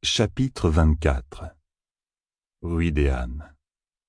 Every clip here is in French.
Chapitre 24. Ruidéane.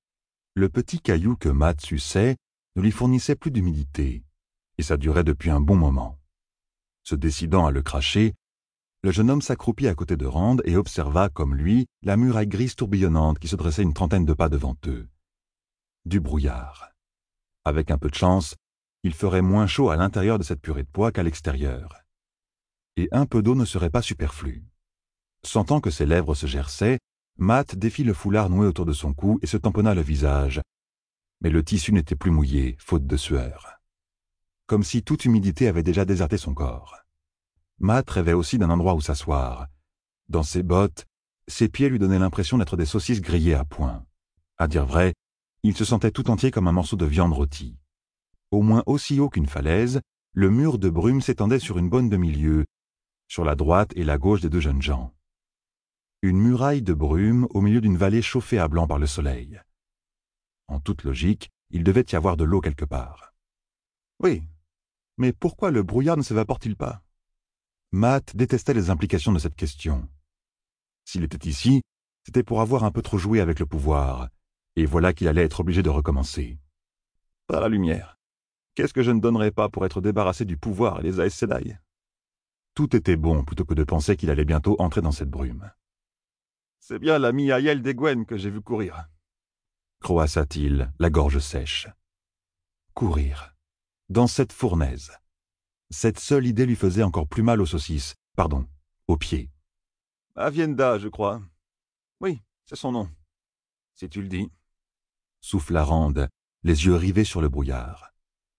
Le petit caillou que Matt suçait ne lui fournissait plus d'humidité, et ça durait depuis un bon moment. Se décidant à le cracher, le jeune homme s'accroupit à côté de Rand et observa, comme lui, la muraille grise tourbillonnante qui se dressait une trentaine de pas devant eux. Du brouillard. Avec un peu de chance, il ferait moins chaud à l'intérieur de cette purée de pois qu'à l'extérieur. Et un peu d'eau ne serait pas superflu. Sentant que ses lèvres se gerçaient, Matt défit le foulard noué autour de son cou et se tamponna le visage. Mais le tissu n'était plus mouillé, faute de sueur. Comme si toute humidité avait déjà déserté son corps. Matt rêvait aussi d'un endroit où s'asseoir. Dans ses bottes, ses pieds lui donnaient l'impression d'être des saucisses grillées à point. À dire vrai, il se sentait tout entier comme un morceau de viande rôtie. Au moins aussi haut qu'une falaise, le mur de brume s'étendait sur une bonne demi-lieue, sur la droite et la gauche des deux jeunes gens. Une muraille de brume au milieu d'une vallée chauffée à blanc par le soleil. En toute logique, il devait y avoir de l'eau quelque part. Oui, mais pourquoi le brouillard ne s'évapore-t-il pas? Matt détestait les implications de cette question. S'il était ici, c'était pour avoir un peu trop joué avec le pouvoir, et voilà qu'il allait être obligé de recommencer. Par la lumière. Qu'est-ce que je ne donnerais pas pour être débarrassé du pouvoir et des Aes Sedai? Tout était bon plutôt que de penser qu'il allait bientôt entrer dans cette brume. C'est bien l'ami Aiel d'Egwene que j'ai vu courir, croassa-t-il, la gorge sèche. Courir. Dans cette fournaise. Cette seule idée lui faisait encore plus mal aux saucisses, aux pieds. Avienda, je crois. Oui, c'est son nom. Si tu le dis. Souffla Rand, les yeux rivés sur le brouillard.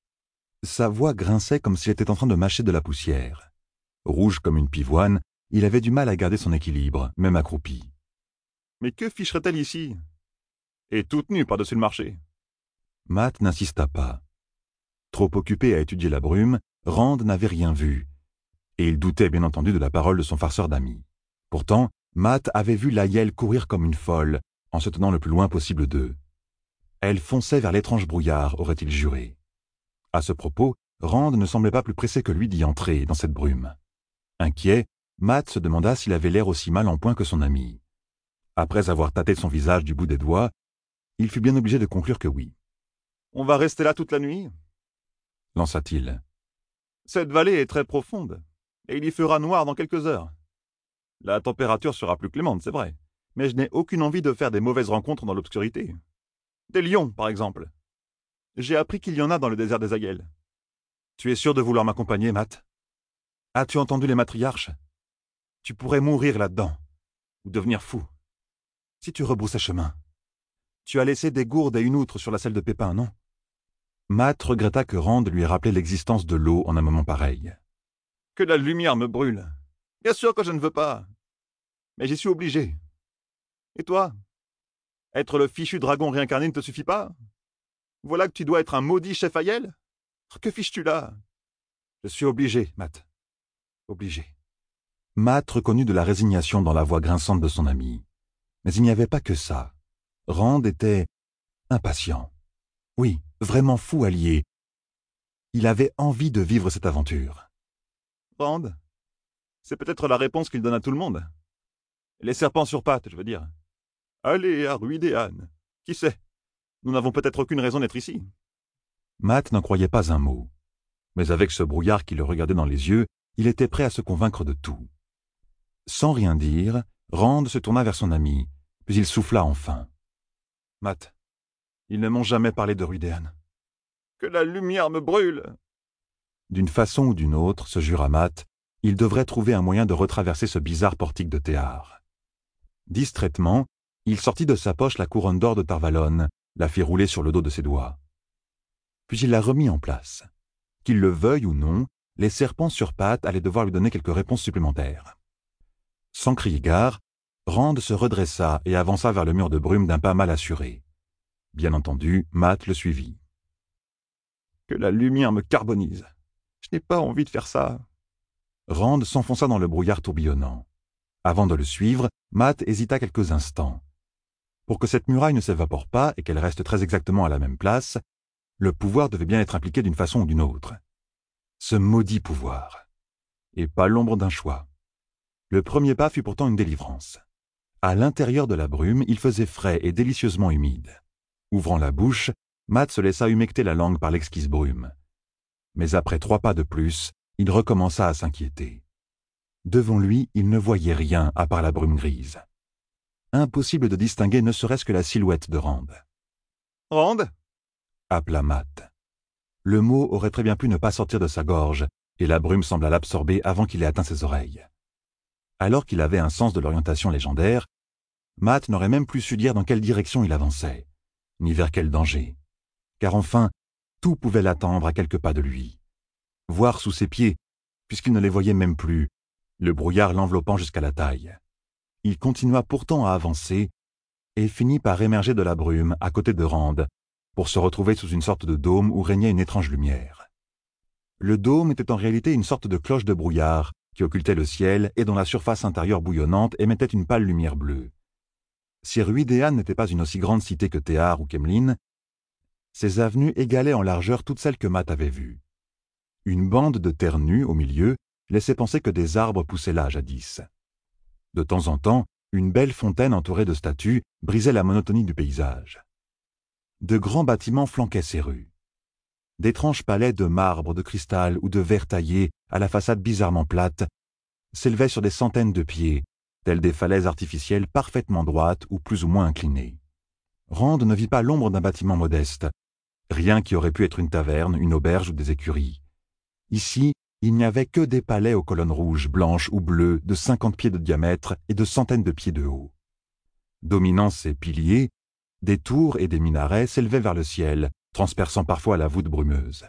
Sa voix grinçait comme s'il était en train de mâcher de la poussière. Rouge comme une pivoine, il avait du mal à garder son équilibre, même accroupi. Mais que ficherait-elle ici? Et toute nue par-dessus le marché. Matt n'insista pas. Trop occupé à étudier la brume, Rand n'avait rien vu, et il doutait bien entendu de la parole de son farceur d'amis. Pourtant, Matt avait vu Aiel courir comme une folle, en se tenant le plus loin possible d'eux. Elle fonçait vers l'étrange brouillard, aurait-il juré. À ce propos, Rand ne semblait pas plus pressé que lui d'y entrer, dans cette brume. Inquiet, Matt se demanda s'il avait l'air aussi mal en point que son ami. Après avoir tâté son visage du bout des doigts, il fut bien obligé de conclure que oui. « On va rester là toute la nuit ?» lança-t-il. « Cette vallée est très profonde, et il y fera noir dans quelques heures. La température sera plus clémente, c'est vrai, mais je n'ai aucune envie de faire des mauvaises rencontres dans l'obscurité. Des lions, par exemple. J'ai appris qu'il y en a dans le désert des Aiel. Tu es sûr de vouloir m'accompagner, Matt? As-tu entendu les matriarches? Tu pourrais mourir là-dedans, ou devenir fou. Si tu rebroussais chemin. Tu as laissé des gourdes et une outre sur la selle de Pépin, non? Matt regretta que Rand lui ait rappelé l'existence de l'eau en un moment pareil. Que la lumière me brûle. Bien sûr que je ne veux pas. Mais j'y suis obligé. Et toi? Être le fichu dragon réincarné ne te suffit pas? Voilà que tu dois être un maudit chef Aiel? Que fiches-tu là? Je suis obligé, Matt. Obligé. Matt reconnut de la résignation dans la voix grinçante de son ami. Mais il n'y avait pas que ça. Rand était impatient. Oui, vraiment fou allié. Il avait envie de vivre cette aventure. Rand, c'est peut-être la réponse qu'il donne à tout le monde. Les serpents sur pattes, je veux dire. Allez, à Ruidéane. Qui sait? Nous n'avons peut-être aucune raison d'être ici. Matt n'en croyait pas un mot. Mais avec ce brouillard qui le regardait dans les yeux, il était prêt à se convaincre de tout. Sans rien dire, Rand se tourna vers son ami, puis il souffla enfin. « Matt, ils ne m'ont jamais parlé de Ruidéane. »« Que la lumière me brûle !» D'une façon ou d'une autre, se jura Matt, il devrait trouver un moyen de retraverser ce bizarre portique de théâtre. Distraitement, il sortit de sa poche la couronne d'or de Tarvalon, la fit rouler sur le dos de ses doigts. Puis il la remit en place. Qu'il le veuille ou non, les serpents sur pattes allaient devoir lui donner quelques réponses supplémentaires. Sans crier gare, Rand se redressa et avança vers le mur de brume d'un pas mal assuré. Bien entendu, Matt le suivit. « Que la lumière me carbonise. Je n'ai pas envie de faire ça. » Rand s'enfonça dans le brouillard tourbillonnant. Avant de le suivre, Matt hésita quelques instants. Pour que cette muraille ne s'évapore pas et qu'elle reste très exactement à la même place, le pouvoir devait bien être impliqué d'une façon ou d'une autre. Ce maudit pouvoir. Et pas l'ombre d'un choix. Le premier pas fut pourtant une délivrance. À l'intérieur de la brume, il faisait frais et délicieusement humide. Ouvrant la bouche, Matt se laissa humecter la langue par l'exquise brume. Mais après 3 pas de plus, il recommença à s'inquiéter. Devant lui, il ne voyait rien à part la brume grise. Impossible de distinguer ne serait-ce que la silhouette de Rand. « Rand » appela Matt. Le mot aurait très bien pu ne pas sortir de sa gorge, et la brume sembla l'absorber avant qu'il ait atteint ses oreilles. Alors qu'il avait un sens de l'orientation légendaire, Matt n'aurait même plus su dire dans quelle direction il avançait, ni vers quel danger. Car enfin, tout pouvait l'attendre à quelques pas de lui. Voir sous ses pieds, puisqu'il ne les voyait même plus, le brouillard l'enveloppant jusqu'à la taille. Il continua pourtant à avancer, et finit par émerger de la brume à côté de Rand, pour se retrouver sous une sorte de dôme où régnait une étrange lumière. Le dôme était en réalité une sorte de cloche de brouillard qui occultait le ciel et dont la surface intérieure bouillonnante émettait une pâle lumière bleue. Si Ruidéan n'était pas une aussi grande cité que Théar ou Kemlin, ses avenues égalaient en largeur toutes celles que Matt avait vues. Une bande de terre nue au milieu laissait penser que des arbres poussaient là jadis. De temps en temps, une belle fontaine entourée de statues brisait la monotonie du paysage. De grands bâtiments flanquaient ces rues. D'étranges palais de marbre, de cristal ou de verre taillé à la façade bizarrement plate s'élevaient sur des centaines de pieds, telles des falaises artificielles parfaitement droites ou plus ou moins inclinées. Rand ne vit pas l'ombre d'un bâtiment modeste, rien qui aurait pu être une taverne, une auberge ou des écuries. Ici, il n'y avait que des palais aux colonnes rouges, blanches ou bleues de 50 pieds de diamètre et de centaines de pieds de haut. Dominant ces piliers, des tours et des minarets s'élevaient vers le ciel, transperçant parfois la voûte brumeuse.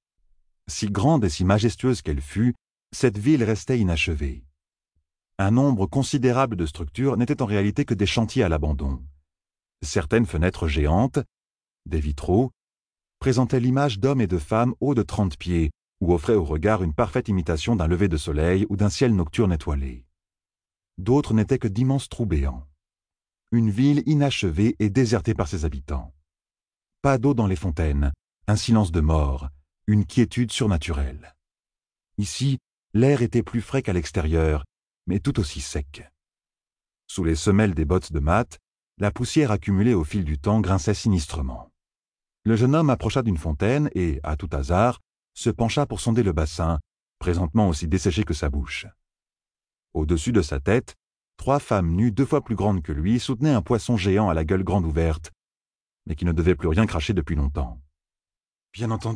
Si grande et si majestueuse qu'elle fût, cette ville restait inachevée. Un nombre considérable de structures n'étaient en réalité que des chantiers à l'abandon. Certaines fenêtres géantes, des vitraux, présentaient l'image d'hommes et de femmes hauts de 30 pieds, ou offraient au regard une parfaite imitation d'un lever de soleil ou d'un ciel nocturne étoilé. D'autres n'étaient que d'immenses trous béants. Une ville inachevée et désertée par ses habitants. Pas d'eau dans les fontaines, un silence de mort, une quiétude surnaturelle. Ici, l'air était plus frais qu'à l'extérieur, mais tout aussi sec. Sous les semelles des bottes de Matt, la poussière accumulée au fil du temps grinçait sinistrement. Le jeune homme approcha d'une fontaine et, à tout hasard, se pencha pour sonder le bassin, présentement aussi desséché que sa bouche. Au-dessus de sa tête, 3 femmes nues 2 fois plus grandes que lui soutenaient un poisson géant à la gueule grande ouverte, mais qui ne devait plus rien cracher depuis longtemps. « Bien entendu, »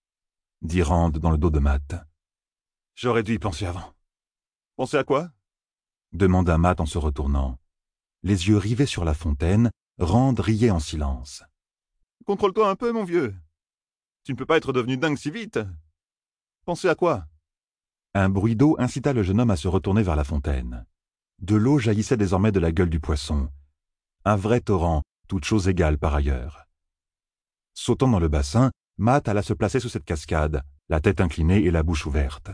dit Rand dans le dos de Matt. « J'aurais dû y penser avant. »« Penser à quoi ?» demanda Matt en se retournant. Les yeux rivés sur la fontaine, Rand riait en silence. « Contrôle-toi un peu, mon vieux. Tu ne peux pas être devenu dingue si vite. Penser à quoi ?» Un bruit d'eau incita le jeune homme à se retourner vers la fontaine. De l'eau jaillissait désormais de la gueule du poisson. Un vrai torrent, toute chose égale par ailleurs. Sautant dans le bassin, Matt alla se placer sous cette cascade, la tête inclinée et la bouche ouverte.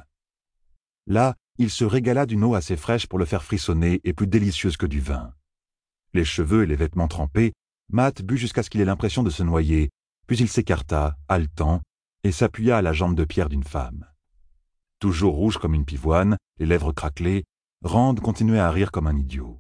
Là, il se régala d'une eau assez fraîche pour le faire frissonner et plus délicieuse que du vin. Les cheveux et les vêtements trempés, Matt but jusqu'à ce qu'il ait l'impression de se noyer, puis il s'écarta, haletant, et s'appuya à la jambe de pierre d'une femme. Toujours rouge comme une pivoine, les lèvres craquelées, Rand continuait à rire comme un idiot.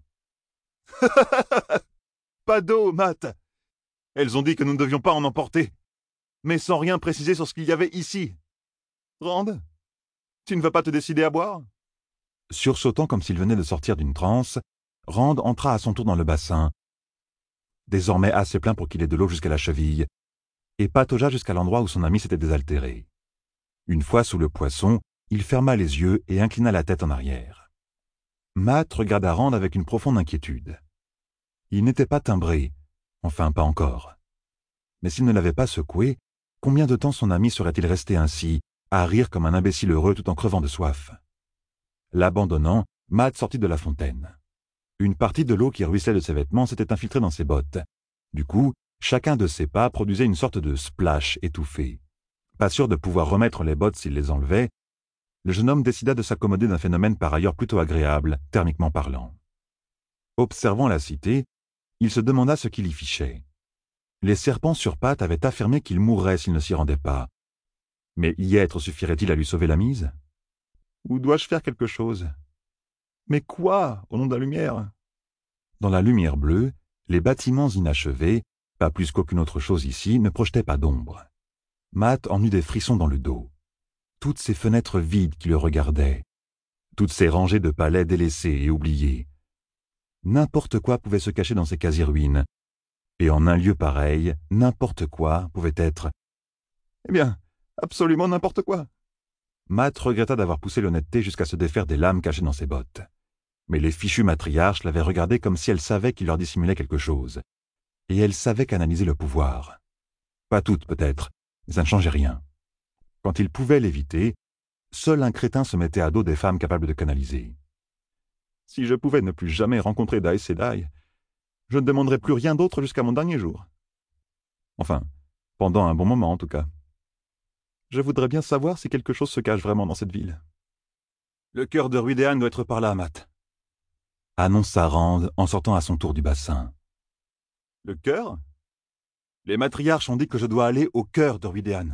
« Pas d'eau, Matt. Elles ont dit que nous ne devions pas en emporter, mais sans rien préciser sur ce qu'il y avait ici. Rand, tu ne vas pas te décider à boire ?» Sursautant comme s'il venait de sortir d'une transe, Rand entra à son tour dans le bassin, désormais assez plein pour qu'il ait de l'eau jusqu'à la cheville, et pataugea jusqu'à l'endroit où son ami s'était désaltéré. Une fois sous le poisson, il ferma les yeux et inclina la tête en arrière. Matt regarda Rand avec une profonde inquiétude. Il n'était pas timbré, enfin pas encore. Mais s'il ne l'avait pas secoué, combien de temps son ami serait-il resté ainsi, à rire comme un imbécile heureux tout en crevant de soif? L'abandonnant, Matt sortit de la fontaine. Une partie de l'eau qui ruisselait de ses vêtements s'était infiltrée dans ses bottes. Du coup, chacun de ses pas produisait une sorte de splash étouffé. Pas sûr de pouvoir remettre les bottes s'il les enlevait, le jeune homme décida de s'accommoder d'un phénomène par ailleurs plutôt agréable, thermiquement parlant. Observant la cité, il se demanda ce qu'il y fichait. Les serpents sur pattes avaient affirmé qu'il mourrait s'il ne s'y rendait pas. Mais y être suffirait-il à lui sauver la mise? Ou dois-je faire quelque chose? Mais quoi, au nom de la lumière? Dans la lumière bleue, les bâtiments inachevés, pas plus qu'aucune autre chose ici, ne projetaient pas d'ombre. Matt en eut des frissons dans le dos. Toutes ces fenêtres vides qui le regardaient, toutes ces rangées de palais délaissés et oubliés. N'importe quoi pouvait se cacher dans ces quasi-ruines, et en un lieu pareil, n'importe quoi pouvait être... Eh bien, absolument n'importe quoi. Matt regretta d'avoir poussé l'honnêteté jusqu'à se défaire des lames cachées dans ses bottes. Mais les fichues matriarches l'avaient regardé comme si elles savaient qu'il leur dissimulait quelque chose. Et elles savaient canaliser le pouvoir. Pas toutes, peut-être, mais ça ne changeait rien. Quand ils pouvaient l'éviter, seul un crétin se mettait à dos des femmes capables de canaliser. Si je pouvais ne plus jamais rencontrer Daïs Sedai, je ne demanderais plus rien d'autre jusqu'à mon dernier jour. Enfin, pendant un bon moment en tout cas. Je voudrais bien savoir si quelque chose se cache vraiment dans cette ville. Le cœur de Ruidéan doit être par là, Matt, annonça Rand en sortant à son tour du bassin. Le cœur? Les matriarches ont dit que je dois aller au cœur de Ruidéan.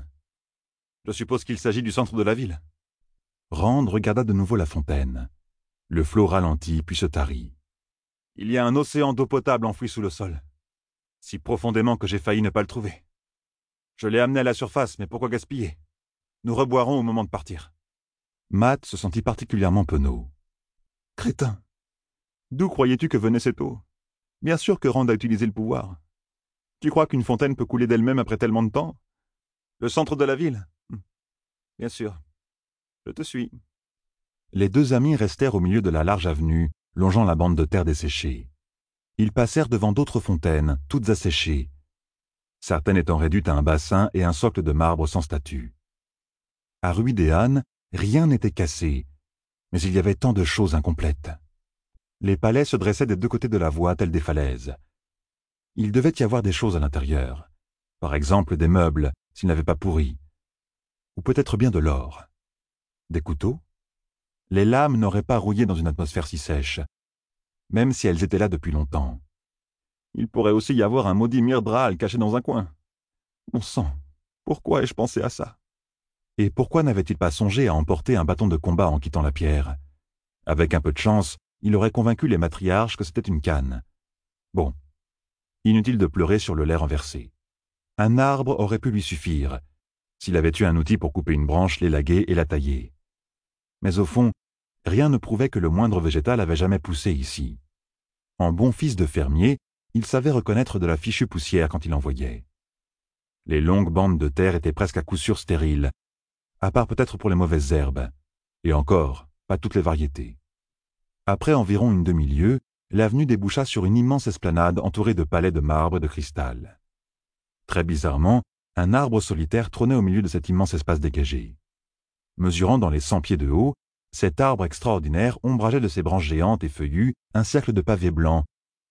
Je suppose qu'il s'agit du centre de la ville. Rand regarda de nouveau la fontaine. Le flot ralentit puis se tarit. Il y a un océan d'eau potable enfoui sous le sol, si profondément que j'ai failli ne pas le trouver. Je l'ai amené à la surface, mais pourquoi gaspiller? Nous reboirons au moment de partir. Matt se sentit particulièrement penaud. Crétin! D'où croyais-tu que venait cette eau? Bien sûr que Rand a utilisé le pouvoir. Tu crois qu'une fontaine peut couler d'elle-même après tellement de temps? Le centre de la ville? Bien sûr. Je te suis. Les deux amis restèrent au milieu de la large avenue, longeant la bande de terre desséchée. Ils passèrent devant d'autres fontaines, toutes asséchées, certaines étant réduites à un bassin et un socle de marbre sans statue. À Ruidéan, rien n'était cassé, mais il y avait tant de choses incomplètes. Les palais se dressaient des deux côtés de la voie, tels des falaises. Il devait y avoir des choses à l'intérieur, par exemple des meubles, s'ils n'avaient pas pourri, ou peut-être bien de l'or. Des couteaux? Les lames n'auraient pas rouillé dans une atmosphère si sèche, même si elles étaient là depuis longtemps. Il pourrait aussi y avoir un maudit Myrddraal caché dans un coin. Mon sang, pourquoi ai-je pensé à ça? Et pourquoi n'avait-il pas songé à emporter un bâton de combat en quittant la pierre? Avec un peu de chance, il aurait convaincu les matriarches que c'était une canne. Bon, inutile de pleurer sur le lait renversé. Un arbre aurait pu lui suffire, s'il avait eu un outil pour couper une branche, l'élaguer et la tailler. Mais au fond, rien ne prouvait que le moindre végétal avait jamais poussé ici. En bon fils de fermier, il savait reconnaître de la fichue poussière quand il en voyait. Les longues bandes de terre étaient presque à coup sûr stériles, à part peut-être pour les mauvaises herbes, et encore, pas toutes les variétés. Après environ une demi-lieue, l'avenue déboucha sur une immense esplanade entourée de palais de marbre et de cristal. Très bizarrement, un arbre solitaire trônait au milieu de cet immense espace dégagé. Mesurant dans les 100 pieds de haut, cet arbre extraordinaire ombrageait de ses branches géantes et feuillues un cercle de pavés blancs,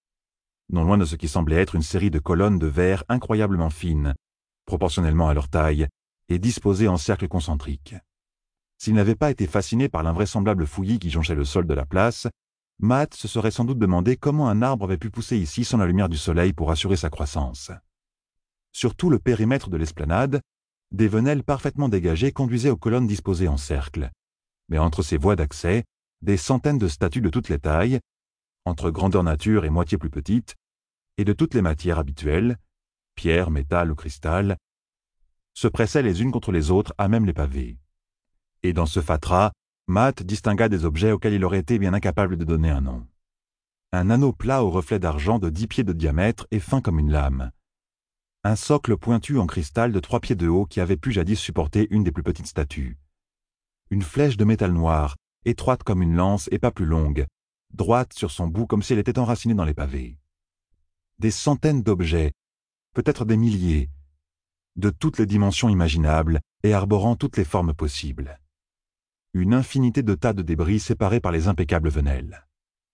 non loin de ce qui semblait être une série de colonnes de verre incroyablement fines, proportionnellement à leur taille, et disposées en cercles concentriques. S'il n'avait pas été fasciné par l'invraisemblable fouillis qui jonchait le sol de la place, Matt se serait sans doute demandé comment un arbre avait pu pousser ici sans la lumière du soleil pour assurer sa croissance. Sur tout le périmètre de l'esplanade, des venelles parfaitement dégagées conduisaient aux colonnes disposées en cercle, mais entre ces voies d'accès, des centaines de statues de toutes les tailles, entre grandeur nature et moitié plus petites, et de toutes les matières habituelles, pierre, métal ou cristal, se pressaient les unes contre les autres à même les pavés. Et dans ce fatras, Matt distingua des objets auxquels il aurait été bien incapable de donner un nom. Un anneau plat au reflet d'argent de 10 pieds de diamètre et fin comme une lame. Un socle pointu en cristal de 3 pieds de haut qui avait pu jadis supporter une des plus petites statues. Une flèche de métal noir, étroite comme une lance et pas plus longue, droite sur son bout comme si elle était enracinée dans les pavés. Des centaines d'objets, peut-être des milliers, de toutes les dimensions imaginables et arborant toutes les formes possibles. Une infinité de tas de débris séparés par les impeccables venelles.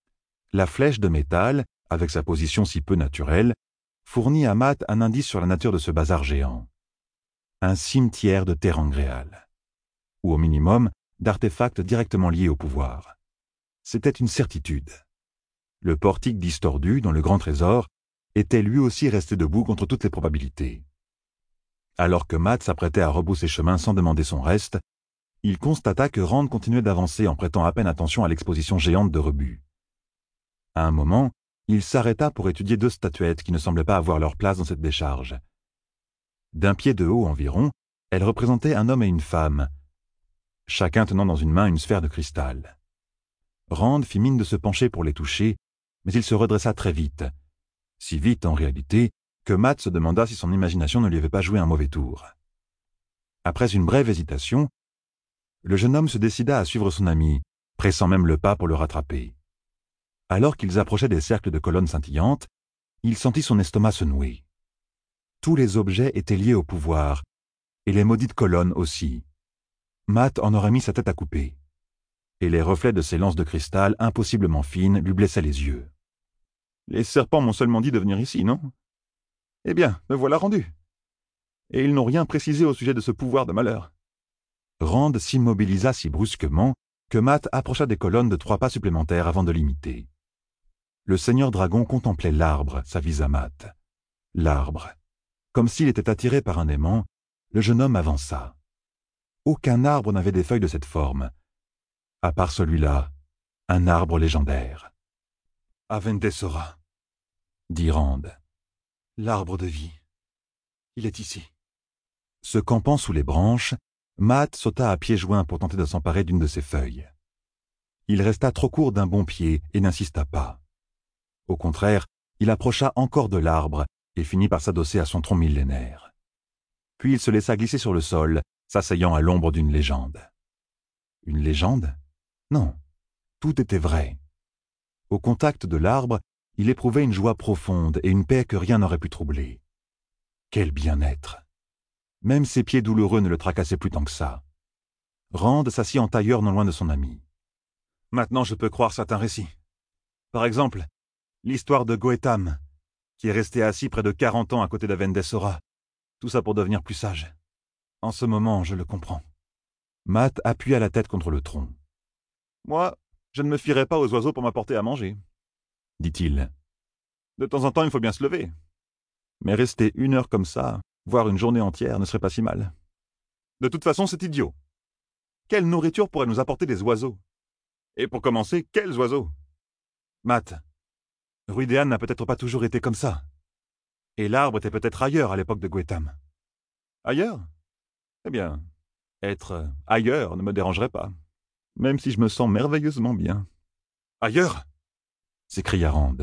La flèche de métal, avec sa position si peu naturelle, fournit à Matt un indice sur la nature de ce bazar géant. Un cimetière de terre angréale. Ou au minimum, d'artefacts directement liés au pouvoir. C'était une certitude. Le portique distordu, dans le grand trésor, était lui aussi resté debout contre toutes les probabilités. Alors que Matt s'apprêtait à rebrousser chemin sans demander son reste, il constata que Rand continuait d'avancer en prêtant à peine attention à l'exposition géante de rebut. À un moment, Il s'arrêta pour étudier 2 statuettes qui ne semblaient pas avoir leur place dans cette décharge. D'un pied de haut environ, elles représentaient un homme et une femme, chacun tenant dans une main une sphère de cristal. Rand fit mine de se pencher pour les toucher, mais il se redressa très vite. Si vite, en réalité, que Matt se demanda si son imagination ne lui avait pas joué un mauvais tour. Après une brève hésitation, le jeune homme se décida à suivre son ami, pressant même le pas pour le rattraper. Alors qu'ils approchaient des cercles de colonnes scintillantes, il sentit son estomac se nouer. Tous les objets étaient liés au pouvoir, et les maudites colonnes aussi. Matt en aurait mis sa tête à couper, et les reflets de ses lances de cristal impossiblement fines lui blessaient les yeux. « Les serpents m'ont seulement dit de venir ici, non ? Eh bien, me voilà rendu. Et ils n'ont rien précisé au sujet de ce pouvoir de malheur. » Rand s'immobilisa si brusquement que Matt approcha des colonnes de 3 pas supplémentaires avant de l'imiter. Le seigneur dragon contemplait l'arbre, s'avisa Matt. L'arbre. Comme s'il était attiré par un aimant, le jeune homme avança. Aucun arbre n'avait des feuilles de cette forme. À part celui-là, un arbre légendaire. « Avendesora » dit Rand. « L'arbre de vie. Il est ici. » Se campant sous les branches, Matt sauta à pieds joints pour tenter de s'emparer d'une de ses feuilles. Il resta trop court d'un bon pied et n'insista pas. Au contraire, il approcha encore de l'arbre et finit par s'adosser à son tronc millénaire. Puis il se laissa glisser sur le sol, s'asseyant à l'ombre d'une légende. Une légende ? Non, tout était vrai. Au contact de l'arbre, il éprouvait une joie profonde et une paix que rien n'aurait pu troubler. Quel bien-être! Même ses pieds douloureux ne le tracassaient plus tant que ça. Rand s'assit en tailleur non loin de son ami. Maintenant je peux croire certains récits. Par exemple, l'histoire de Goetham, qui est resté assis près de 40 ans à côté d'Avendesora. Tout ça pour devenir plus sage. En ce moment, je le comprends. Matt appuya la tête contre le tronc. Moi, je ne me fierai pas aux oiseaux pour m'apporter à manger, dit-il. De temps en temps, il faut bien se lever. Mais rester 1 heure comme ça, voire une journée entière, ne serait pas si mal. De toute façon, c'est idiot. Quelle nourriture pourrait nous apporter des oiseaux? Et pour commencer, quels oiseaux? Matt, Rhuidean n'a peut-être pas toujours été comme ça. Et l'arbre était peut-être ailleurs à l'époque de Goetham. Ailleurs? Eh bien, être ailleurs ne me dérangerait pas, même si je me sens merveilleusement bien. Ailleurs? S'écria Rand.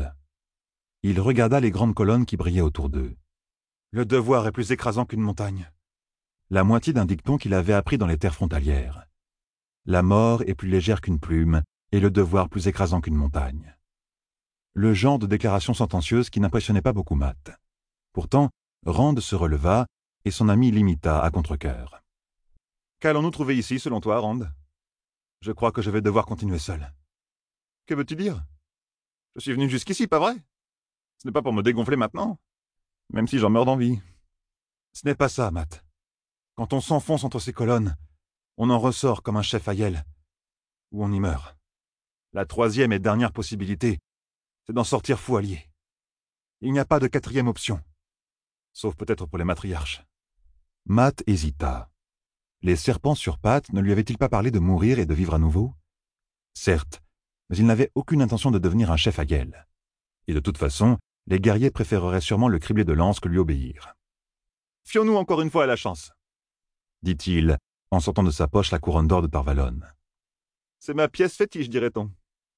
Il regarda les grandes colonnes qui brillaient autour d'eux. Le devoir est plus écrasant qu'une montagne. La moitié d'un dicton qu'il avait appris dans les terres frontalières. La mort est plus légère qu'une plume, et le devoir plus écrasant qu'une montagne. Le genre de déclaration sentencieuse qui n'impressionnait pas beaucoup Matt. Pourtant, Rand se releva, et son ami l'imita à contre-cœur. « Qu'allons-nous trouver ici, selon toi, Rand? Je crois que je vais devoir continuer seul. »« Que veux-tu dire? Je suis venu jusqu'ici, pas vrai? Ce n'est pas pour me dégonfler maintenant, même si j'en meurs d'envie. » Ce n'est pas ça, Matt. Quand on s'enfonce entre ces colonnes, on en ressort comme un chef aïel, ou on y meurt. La 3e et dernière possibilité, c'est d'en sortir fou allié. Il n'y a pas de 4e option, sauf peut-être pour les matriarches. Matt hésita. Les serpents sur pattes ne lui avaient-ils pas parlé de mourir et de vivre à nouveau? Certes, mais il n'avait aucune intention de devenir un chef aïel. Et de toute façon, les guerriers préféreraient sûrement le criblé de lance que lui obéir. « Fions-nous encore une fois à la chance, » dit-il, en sortant de sa poche la couronne d'or de Tarvalon. « C'est ma pièce fétiche, dirait-on.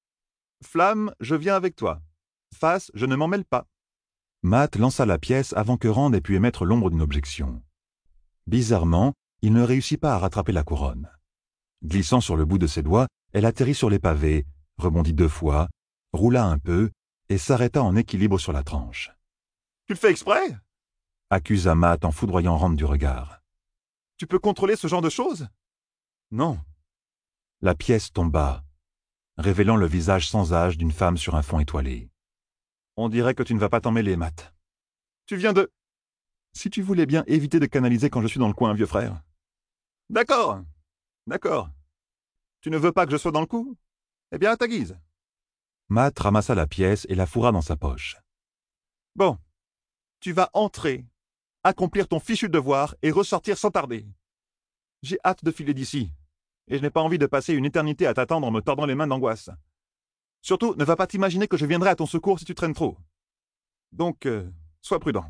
Flamme, je viens avec toi. Face, je ne m'en mêle pas. » Matt lança la pièce avant que Rand ait pu émettre l'ombre d'une objection. Bizarrement, il ne réussit pas à rattraper la couronne. Glissant sur le bout de ses doigts, elle atterrit sur les pavés, rebondit 2 fois, roula un peu et s'arrêta en équilibre sur la tranche. « Tu le fais exprès ?» accusa Matt en foudroyant Rand du regard. « Tu peux contrôler ce genre de choses? » « Non. » La pièce tomba, révélant le visage sans âge d'une femme sur un fond étoilé. « On dirait que tu ne vas pas t'en mêler, Matt. Tu viens de... Si tu voulais bien éviter de canaliser quand je suis dans le coin, vieux frère. »« D'accord. D'accord. Tu ne veux pas que je sois dans le coup? Eh bien, à ta guise. » Matt ramassa la pièce et la fourra dans sa poche. « Bon. Tu vas entrer, accomplir ton fichu devoir et ressortir sans tarder. J'ai hâte de filer d'ici, et je n'ai pas envie de passer une éternité à t'attendre en me tordant les mains d'angoisse. Surtout, ne va pas t'imaginer que je viendrai à ton secours si tu traînes trop. Donc, sois prudent.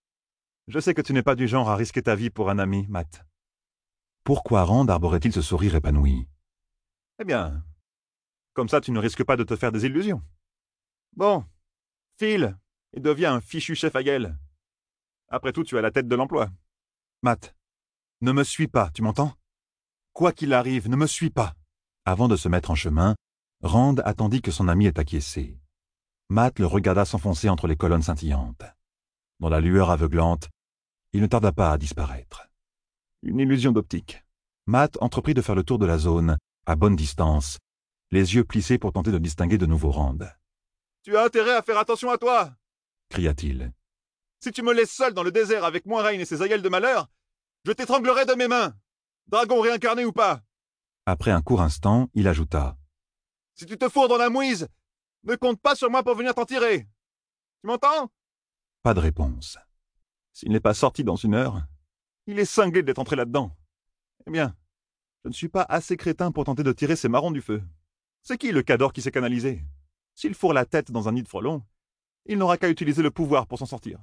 Je sais que tu n'es pas du genre à risquer ta vie pour un ami, Matt. » Pourquoi Rand arborait-il ce sourire épanoui? Eh bien, comme ça tu ne risques pas de te faire des illusions. Bon, file et deviens un fichu chef à gueule. Après tout, tu es à la tête de l'emploi. Matt, ne me suis pas, tu m'entends? Quoi qu'il arrive, ne me suis pas. Avant de se mettre en chemin, Rand attendit que son ami ait acquiescé. Matt le regarda s'enfoncer entre les colonnes scintillantes. Dans la lueur aveuglante, il ne tarda pas à disparaître. Une illusion d'optique. Matt entreprit de faire le tour de la zone, à bonne distance, les yeux plissés pour tenter de distinguer de nouveau Rand. « Tu as intérêt à faire attention à toi !» cria-t-il. « Si tu me laisses seul dans le désert avec Moiraine et ses aïeuls de malheur, je t'étranglerai de mes mains, dragon réincarné ou pas !» Après un court instant, il ajouta. « Si tu te fourres dans la mouise, ne compte pas sur moi pour venir t'en tirer. Tu m'entends ?» Pas de réponse. S'il n'est pas sorti dans 1 heure, il est cinglé d'être entré là-dedans. Eh bien, je ne suis pas assez crétin pour tenter de tirer ces marrons du feu. C'est qui le cador qui s'est canalisé? S'il fourre la tête dans un nid de frelons, il n'aura qu'à utiliser le pouvoir pour s'en sortir.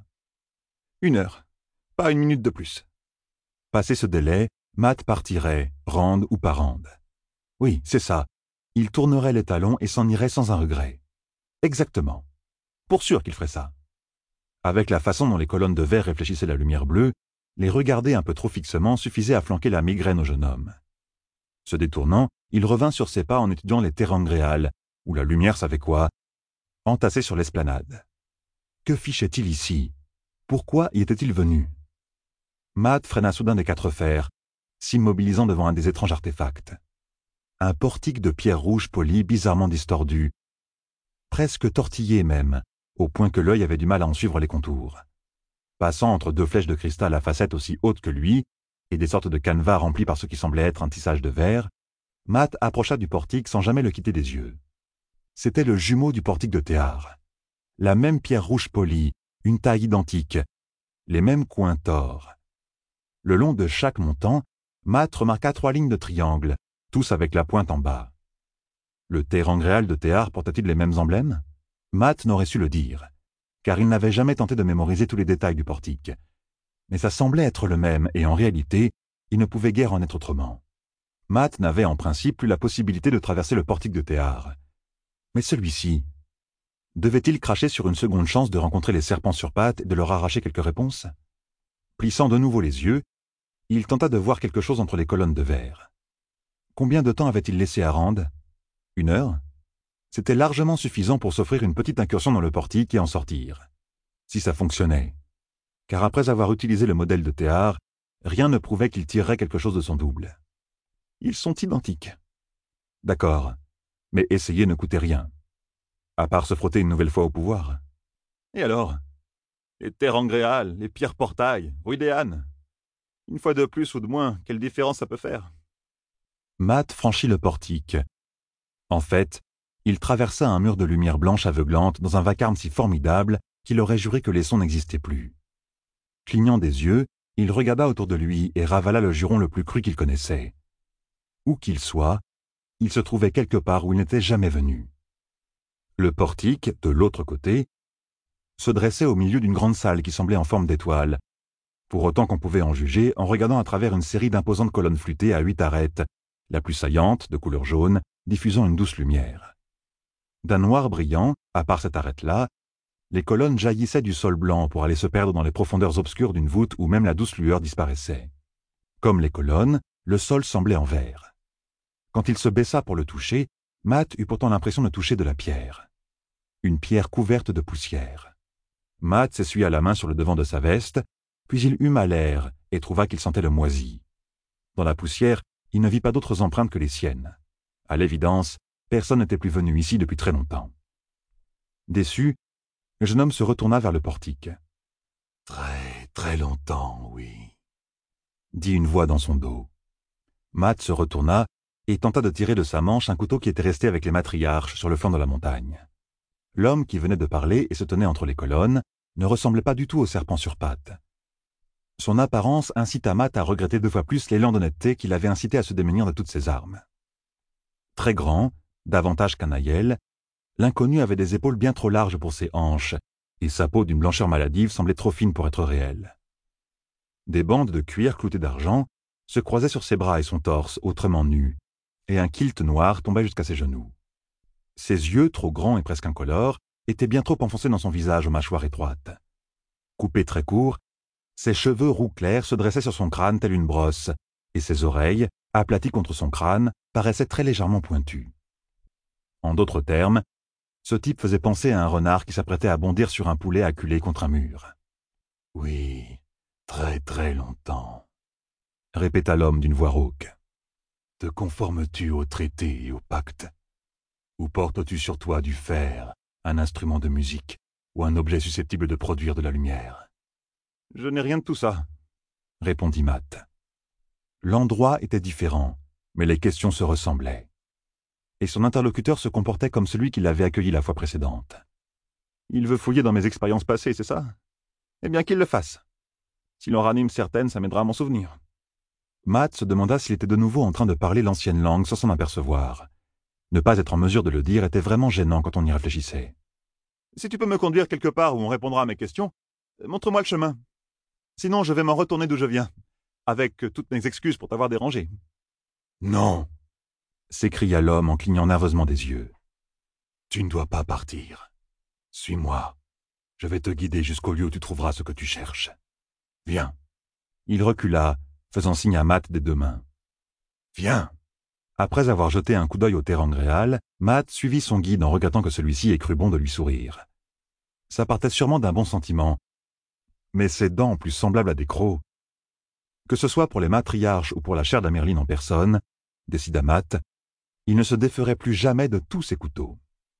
1 heure, pas 1 minute de plus. Passé ce délai, Matt partirait, Rand ou pas Rand. Oui, c'est ça. Il tournerait les talons et s'en irait sans un regret. Exactement. Pour sûr qu'il ferait ça. Avec la façon dont les colonnes de verre réfléchissaient la lumière bleue, les regarder un peu trop fixement suffisait à flanquer la migraine au jeune homme. Se détournant, il revint sur ses pas en étudiant les terrangréales, où la lumière savait quoi, entassés sur l'esplanade. Que fichait-il ici? Pourquoi y était-il venu? Matt freina soudain des 4 fers, s'immobilisant devant un des étranges artefacts. Un portique de pierre rouge polie bizarrement distordu, presque tortillé même, au point que l'œil avait du mal à en suivre les contours. Passant entre 2 flèches de cristal à facettes aussi hautes que lui, et des sortes de canevas remplis par ce qui semblait être un tissage de verre, Matt approcha du portique sans jamais le quitter des yeux. C'était le jumeau du portique de Théar. La même pierre rouge polie, une taille identique, les mêmes coins tors. Le long de chaque montant, Matt remarqua 3 lignes de triangles, tous avec la pointe en bas. Le terrangréal de Théar portait-il les mêmes emblèmes? Matt n'aurait su le dire, car il n'avait jamais tenté de mémoriser tous les détails du portique. Mais ça semblait être le même, et en réalité, il ne pouvait guère en être autrement. Matt n'avait en principe plus la possibilité de traverser le portique de Théar. Mais celui-ci, devait-il cracher sur une seconde chance de rencontrer les serpents sur pattes et de leur arracher quelques réponses? Plissant de nouveau les yeux, il tenta de voir quelque chose entre les colonnes de verre. Combien de temps avait-il laissé à Rand? 1 heure? C'était largement suffisant pour s'offrir une petite incursion dans le portique et en sortir. Si ça fonctionnait. Car après avoir utilisé le modèle de Théar, rien ne prouvait qu'il tirerait quelque chose de son double. Ils sont identiques. D'accord, mais essayer ne coûtait rien. À part se frotter une nouvelle fois au pouvoir. Et alors? Les terrangréales, les pierres portails, Ruidéane. Une fois de plus ou de moins, quelle différence ça peut faire? Matt franchit le portique. En fait, il traversa un mur de lumière blanche aveuglante dans un vacarme si formidable qu'il aurait juré que les sons n'existaient plus. Clignant des yeux, il regarda autour de lui et ravala le juron le plus cru qu'il connaissait. Où qu'il soit, il se trouvait quelque part où il n'était jamais venu. Le portique, de l'autre côté, se dressait au milieu d'une grande salle qui semblait en forme d'étoile, pour autant qu'on pouvait en juger en regardant à travers une série d'imposantes colonnes flûtées à 8 arêtes, la plus saillante, de couleur jaune, diffusant une douce lumière. D'un noir brillant, à part cette arête-là, les colonnes jaillissaient du sol blanc pour aller se perdre dans les profondeurs obscures d'une voûte où même la douce lueur disparaissait. Comme les colonnes, le sol semblait en verre. Quand il se baissa pour le toucher, Matt eut pourtant l'impression de toucher de la pierre. Une pierre couverte de poussière. Matt s'essuya la main sur le devant de sa veste, puis il huma l'air et trouva qu'il sentait le moisi. Dans la poussière, il ne vit pas d'autres empreintes que les siennes. À l'évidence, personne n'était plus venu ici depuis très longtemps. Déçu, le jeune homme se retourna vers le portique. « Très, très longtemps, oui, » dit une voix dans son dos. Matt se retourna et tenta de tirer de sa manche un couteau qui était resté avec les matriarches sur le flanc de la montagne. L'homme qui venait de parler et se tenait entre les colonnes ne ressemblait pas du tout au serpent sur pattes. Son apparence incita Matt à regretter 2 fois plus l'élan d'honnêteté qui l'avait incité à se démunir de toutes ses armes. Très grand, davantage qu'un aïeul, L'inconnu avait des épaules bien trop larges pour ses hanches, et sa peau d'une blancheur maladive semblait trop fine pour être réelle. Des bandes de cuir cloutées d'argent se croisaient sur ses bras et son torse, autrement nu, et un kilt noir tombait jusqu'à ses genoux. Ses yeux, trop grands et presque incolores, étaient bien trop enfoncés dans son visage aux mâchoires étroites. Coupés très courts, ses cheveux roux clairs se dressaient sur son crâne telle une brosse, et ses oreilles, aplaties contre son crâne, paraissaient très légèrement pointues. En d'autres termes, ce type faisait penser à un renard qui s'apprêtait à bondir sur un poulet acculé contre un mur. « Oui, très très longtemps, » répéta l'homme d'une voix rauque. « Te conformes-tu au traité et au pacte? Ou portes-tu sur toi du fer, un instrument de musique ou un objet susceptible de produire de la lumière? »« Je n'ai rien de tout ça, » répondit Matt. L'endroit était différent, mais les questions se ressemblaient. Et son interlocuteur se comportait comme celui qui l'avait accueilli la fois précédente. « Il veut fouiller dans mes expériences passées, c'est ça? Eh bien qu'il le fasse. S'il en ranime certaines, ça m'aidera à m'en souvenir. » Matt se demanda s'il était de nouveau en train de parler l'ancienne langue sans s'en apercevoir. Ne pas être en mesure de le dire était vraiment gênant quand on y réfléchissait. « Si tu peux me conduire quelque part où on répondra à mes questions, montre-moi le chemin. Sinon, je vais m'en retourner d'où je viens, avec toutes mes excuses pour t'avoir dérangé. »« Non !» s'écria l'homme en clignant nerveusement des yeux. « Tu ne dois pas partir. Suis-moi. Je vais te guider jusqu'au lieu où tu trouveras ce que tu cherches. Viens. » Il recula, faisant signe à Matt des deux mains. « Viens !» Après avoir jeté un coup d'œil au terangréal, Matt suivit son guide en regrettant que celui-ci ait cru bon de lui sourire. Ça partait sûrement d'un bon sentiment, mais ses dents plus semblables à des crocs. Que ce soit pour les matriarches ou pour la chair d'Amerline en personne, décida Matt, il ne se déferait plus jamais de tous ses couteaux.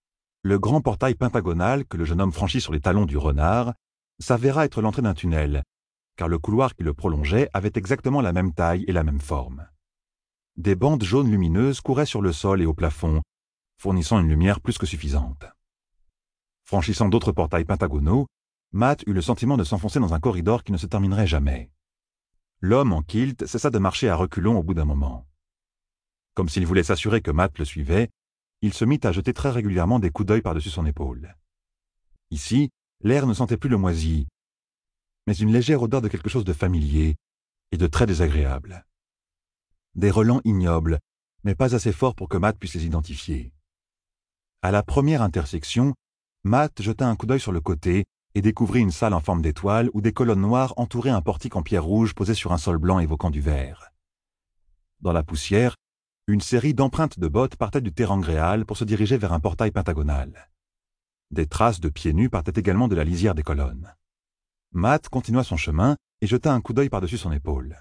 Le grand portail pentagonal que le jeune homme franchit sur les talons du renard s'avéra être l'entrée d'un tunnel, car le couloir qui le prolongeait avait exactement la même taille et la même forme. Des bandes jaunes lumineuses couraient sur le sol et au plafond, fournissant une lumière plus que suffisante. Franchissant d'autres portails pentagonaux, Matt eut le sentiment de s'enfoncer dans un corridor qui ne se terminerait jamais. L'homme en kilt cessa de marcher à reculons au bout d'un moment. Comme s'il voulait s'assurer que Matt le suivait, il se mit à jeter très régulièrement des coups d'œil par-dessus son épaule. Ici, l'air ne sentait plus le moisi, mais une légère odeur de quelque chose de familier et de très désagréable. Des relents ignobles, mais pas assez forts pour que Matt puisse les identifier. À la première intersection, Matt jeta un coup d'œil sur le côté et découvrit une salle en forme d'étoile où des colonnes noires entouraient un portique en pierre rouge posé sur un sol blanc évoquant du verre. Dans la poussière, une série d'empreintes de bottes partaient du terangréal pour se diriger vers un portail pentagonal. Des traces de pieds nus partaient également de la lisière des colonnes. Matt continua son chemin et jeta un coup d'œil par-dessus son épaule.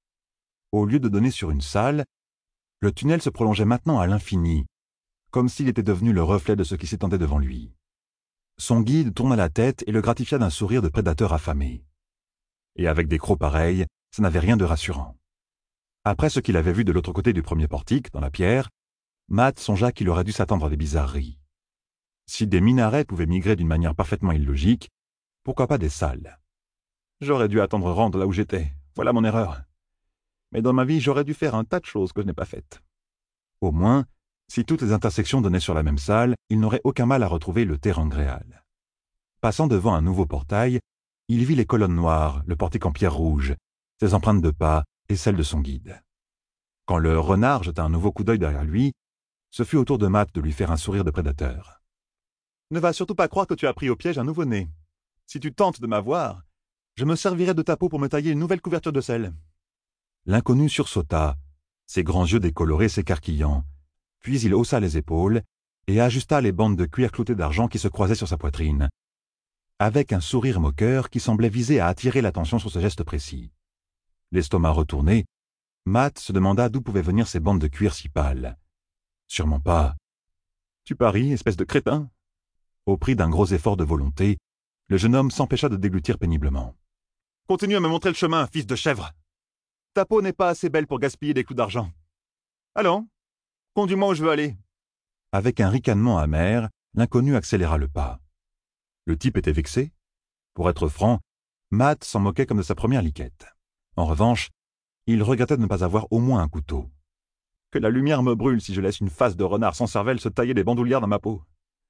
Au lieu de donner sur une salle, le tunnel se prolongeait maintenant à l'infini, comme s'il était devenu le reflet de ce qui s'étendait devant lui. Son guide tourna la tête et le gratifia d'un sourire de prédateur affamé. Et avec des crocs pareils, ça n'avait rien de rassurant. Après ce qu'il avait vu de l'autre côté du premier portique, dans la pierre, Matt songea qu'il aurait dû s'attendre à des bizarreries. Si des minarets pouvaient migrer d'une manière parfaitement illogique, pourquoi pas des salles? J'aurais dû attendre Rand là où j'étais, voilà mon erreur. Mais dans ma vie, j'aurais dû faire un tas de choses que je n'ai pas faites. Au moins, si toutes les intersections donnaient sur la même salle, il n'aurait aucun mal à retrouver le terangréal. Passant devant un nouveau portail, il vit les colonnes noires, le portique en pierre rouge, ses empreintes de pas et celles de son guide. Quand le renard jeta un nouveau coup d'œil derrière lui, ce fut au tour de Matt de lui faire un sourire de prédateur. « Ne va surtout pas croire que tu as pris au piège un nouveau-né. Si tu tentes de m'avoir, je me servirai de ta peau pour me tailler une nouvelle couverture de sel. » L'inconnu sursauta, ses grands yeux décolorés s'écarquillant, puis il haussa les épaules et ajusta les bandes de cuir cloutées d'argent qui se croisaient sur sa poitrine, avec un sourire moqueur qui semblait viser à attirer l'attention sur ce geste précis. L'estomac retourné, Matt se demanda d'où pouvaient venir ces bandes de cuir si pâles. Sûrement pas. « Tu paries, espèce de crétin ?» Au prix d'un gros effort de volonté, le jeune homme s'empêcha de déglutir péniblement. « Continue à me montrer le chemin, fils de chèvre. Ta peau n'est pas assez belle pour gaspiller des clous d'argent. Allons, conduis-moi où je veux aller. » Avec un ricanement amer, l'inconnu accéléra le pas. Le type était vexé. Pour être franc, Matt s'en moquait comme de sa première liquette. En revanche, il regrettait de ne pas avoir au moins un couteau. Que la lumière me brûle si je laisse une face de renard sans cervelle se tailler des bandoulières dans ma peau.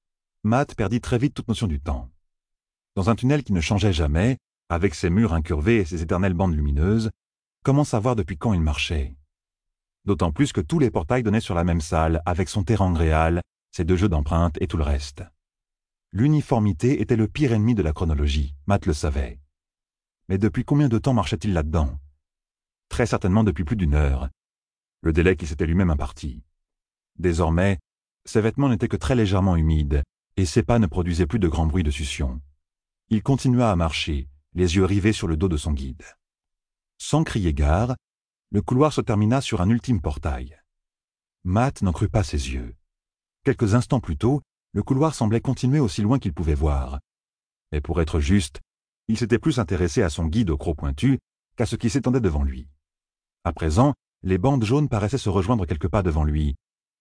Matt perdit très vite toute notion du temps. Dans un tunnel qui ne changeait jamais, avec ses murs incurvés et ses éternelles bandes lumineuses, comment savoir depuis quand il marchait? D'autant plus que tous les portails donnaient sur la même salle, avec son terrangréal, ses 2 jeux d'empreintes et tout le reste. L'uniformité était le pire ennemi de la chronologie, Matt le savait. Mais depuis combien de temps marchait-il là-dedans? Très certainement depuis plus d'1 heure, le délai qu'il s'était lui-même imparti. Désormais, ses vêtements n'étaient que très légèrement humides, et ses pas ne produisaient plus de grands bruits de succion. Il continua à marcher, les yeux rivés sur le dos de son guide. Sans crier gare, le couloir se termina sur un ultime portail. Matt n'en crut pas ses yeux. Quelques instants plus tôt, le couloir semblait continuer aussi loin qu'il pouvait voir. Mais pour être juste, il s'était plus intéressé à son guide au croc pointu qu'à ce qui s'étendait devant lui. À présent, les bandes jaunes paraissaient se rejoindre quelques pas devant lui,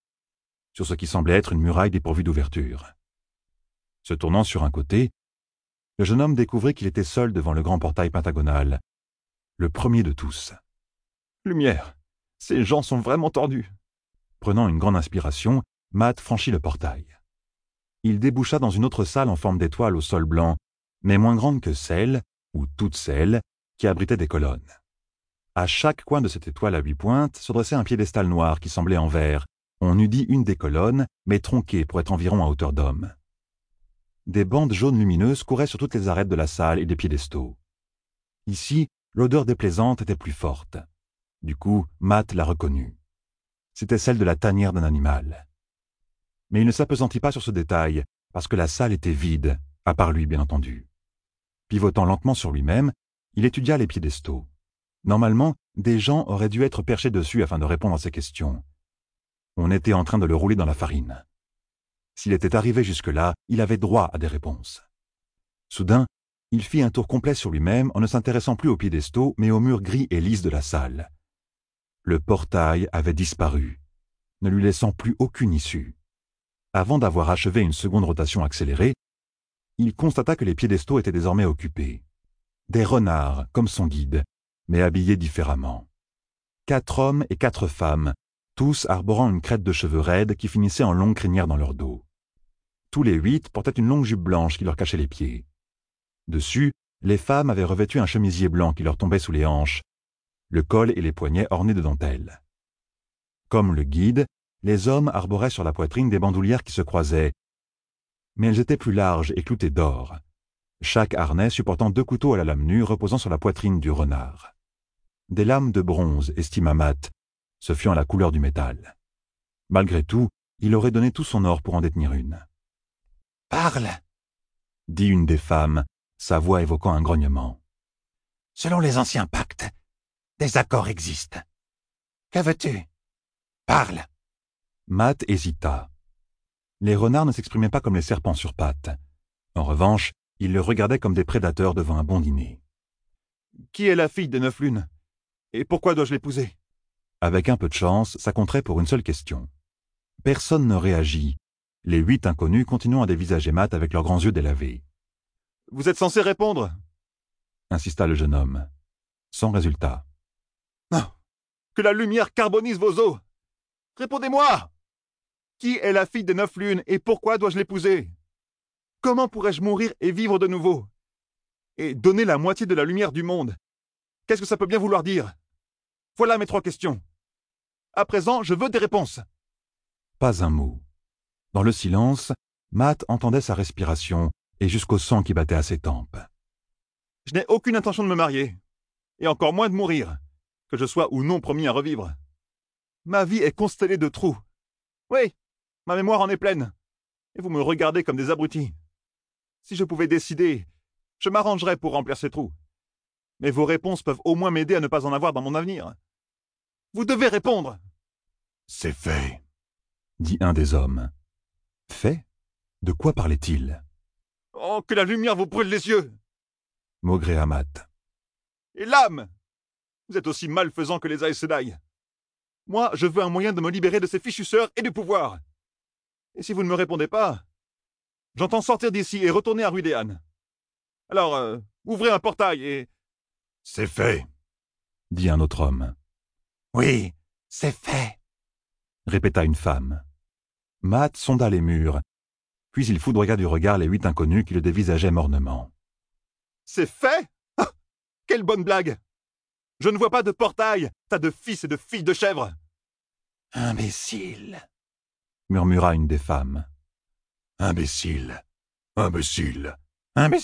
sur ce qui semblait être une muraille dépourvue d'ouverture. Se tournant sur un côté, le jeune homme découvrit qu'il était seul devant le grand portail pentagonal, le premier de tous. « Lumière, ces gens sont vraiment tordus !» Prenant une grande inspiration, Matt franchit le portail. Il déboucha dans une autre salle en forme d'étoile au sol blanc, mais moins grande que celle, ou toutes celles, qui abritaient des colonnes. À chaque coin de cette étoile à 8 pointes se dressait un piédestal noir qui semblait en verre. On eût dit une des colonnes, mais tronquée pour être environ à hauteur d'homme. Des bandes jaunes lumineuses couraient sur toutes les arêtes de la salle et des piédestaux. Ici, l'odeur déplaisante était plus forte. Du coup, Matt la reconnut. C'était celle de la tanière d'un animal. Mais il ne s'appesantit pas sur ce détail, parce que la salle était vide, à part lui bien entendu. Pivotant lentement sur lui-même, il étudia les piédestaux. Normalement, des gens auraient dû être perchés dessus afin de répondre à ces questions. On était en train de le rouler dans la farine. S'il était arrivé jusque-là, il avait droit à des réponses. Soudain, il fit un tour complet sur lui-même en ne s'intéressant plus aux piédestaux, mais aux murs gris et lisses de la salle. Le portail avait disparu, ne lui laissant plus aucune issue. Avant d'avoir achevé une seconde rotation accélérée, il constata que les piédestaux étaient désormais occupés. Des renards, comme son guide, mais habillés différemment. 4 hommes et 4 femmes, tous arborant une crête de cheveux raides qui finissait en longue crinière dans leur dos. Tous les 8 portaient une longue jupe blanche qui leur cachait les pieds. Dessus, les femmes avaient revêtu un chemisier blanc qui leur tombait sous les hanches, le col et les poignets ornés de dentelles. Comme le guide, les hommes arboraient sur la poitrine des bandoulières qui se croisaient, mais elles étaient plus larges et cloutées d'or, chaque harnais supportant 2 couteaux à la lame nue reposant sur la poitrine du renard. Des lames de bronze, estima Matt, se fiant à la couleur du métal. Malgré tout, il aurait donné tout son or pour en détenir une. « Parle !» dit une des femmes, sa voix évoquant un grognement. « Selon les anciens pactes, des accords existent. Que veux-tu? Parle !» Matt hésita. Les renards ne s'exprimaient pas comme les serpents sur pattes. En revanche, ils le regardaient comme des prédateurs devant un bon dîner. « Qui est la fille des 9 lunes? Et pourquoi dois-je l'épouser ?» Avec un peu de chance, ça compterait pour une seule question. Personne ne réagit, les 8 inconnus continuant à dévisager Matt avec leurs grands yeux délavés. « Vous êtes censé répondre !» insista le jeune homme. Sans résultat. « Non! Que la lumière carbonise vos os! Répondez-moi! Qui est la fille des 9 lunes et pourquoi dois-je l'épouser? Comment pourrais-je mourir et vivre de nouveau? Et donner la moitié de la lumière du monde? Qu'est-ce que ça peut bien vouloir dire? Voilà mes 3 questions. À présent, je veux des réponses. » Pas un mot. Dans le silence, Matt entendait sa respiration et jusqu'au sang qui battait à ses tempes. « Je n'ai aucune intention de me marier, et encore moins de mourir, que je sois ou non promis à revivre. Ma vie est constellée de trous. Oui, ma mémoire en est pleine, et vous me regardez comme des abrutis. Si je pouvais décider, je m'arrangerais pour remplir ces trous. Mais vos réponses peuvent au moins m'aider à ne pas en avoir dans mon avenir. Vous devez répondre. »« C'est fait, » dit un des hommes. « Fait? De quoi parlait-il? »« Oh, que la lumière vous brûle les yeux !» maugréa Matt. « Et l'âme! Vous êtes aussi malfaisant que les Aes Sedai. Moi, je veux un moyen de me libérer de ces fichus sœurs et du pouvoir. Et si vous ne me répondez pas, j'entends sortir d'ici et retourner à Rhuidean. Alors, ouvrez un portail et... »« C'est fait, » dit un autre homme. « Oui, c'est fait, » répéta une femme. Matt sonda les murs, Puis il foudroya du regard les 8 inconnus qui le dévisageaient mornement. « C'est fait ? Ah, quelle bonne blague ! Je ne vois pas de portail, tas de fils et de filles de chèvre !»« Imbécile !» murmura une des femmes. « Imbécile, imbécile, imbécile !»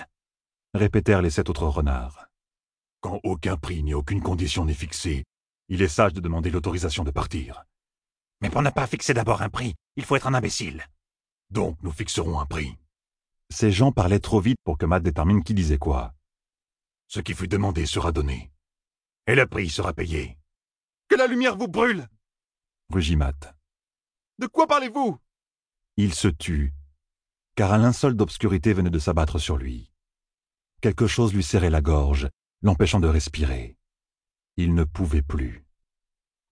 répétèrent les 7 autres renards. « Quand aucun prix ni aucune condition n'est fixé, il est sage de demander l'autorisation de partir. »« Mais pour ne pas fixer d'abord un prix, il faut être un imbécile. »« Donc nous fixerons un prix. » Ces gens parlaient trop vite pour que Matt détermine qui disait quoi. « Ce qui fut demandé sera donné. Et le prix sera payé. »« Que la lumière vous brûle !» rugit Matt. « De quoi parlez-vous ?» Il se tut, car un linceul d'obscurité venait de s'abattre sur lui. Quelque chose lui serrait la gorge, l'empêchant de respirer. Il ne pouvait plus.